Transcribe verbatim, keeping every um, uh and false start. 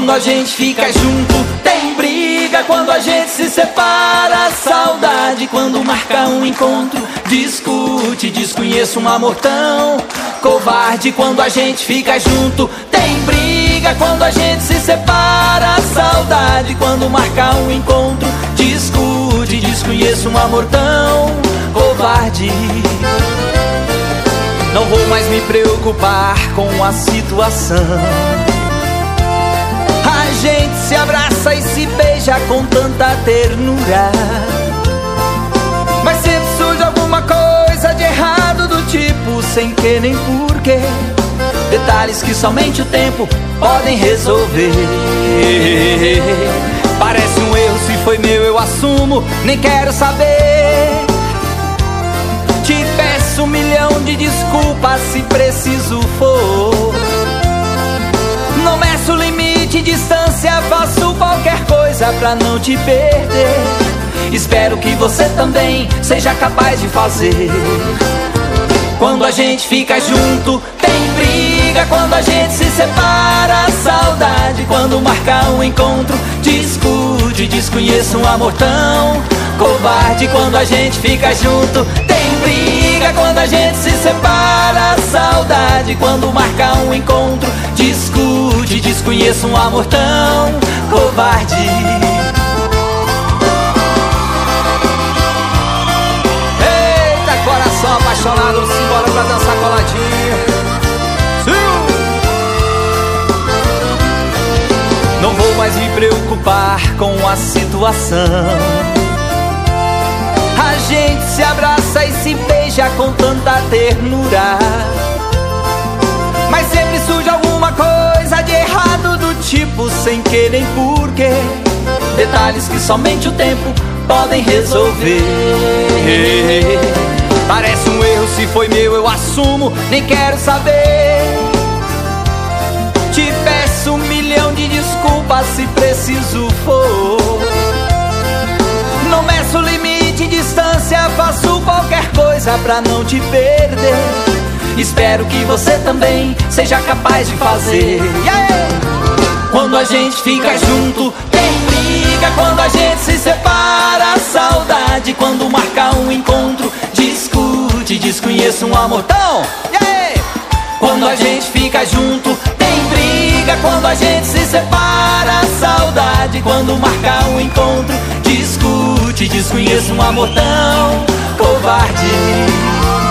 Quando a gente fica junto, tem briga. Quando a gente se separa, saudade. Quando marca um encontro, discute. Desconheço um amor tão covarde. Quando a gente fica junto, tem briga. Quando a gente se separa, saudade. Quando marca um encontro, discute. Desconheço um amor tão covarde. Não vou mais me preocupar com a situação. A gente se abraça e se beija com tanta ternura, mas sempre surge alguma coisa de errado, do tipo sem que nem porquê. Detalhes que somente o tempo podem resolver. Parece um erro, se foi meu eu assumo, nem quero saber. Te peço um milhão de desculpas se preciso for. Não meço limite, distância, faço qualquer coisa pra não te perder. Espero que você também seja capaz de fazer. Quando a gente fica junto, tem briga. Quando a gente se separa, saudade. Quando marca um encontro, discute. Desconheço um amor tão covarde. Quando a gente fica junto, tem briga. Quando a gente se separa, saudade. Quando marca um encontro, discute. Desconheço um amor tão covarde. Eita, coração apaixonado, simbora pra dançar coladinho. Não vou mais me preocupar com a situação. A gente se abraça e se beija com tanta ternura, mas sempre surge alguma coisa de errado, do tipo sem que nem porquê. Detalhes que somente o tempo podem resolver. Parece um erro, se foi meu eu assumo, nem quero saber. Te peço um milhão de desculpas se preciso for. Não meço limite, distância, faço qualquer coisa pra não te perder. Espero que você também seja capaz de fazer. Yeah! Quando a gente fica junto, tem briga. Quando a gente se separa, saudade. Quando marca um encontro, discute. Desconheço um amor tão. Yeah! Quando a gente fica junto, tem briga. Quando a gente se separa, saudade. Quando marca um encontro, discute. Desconheço um amor tão covarde.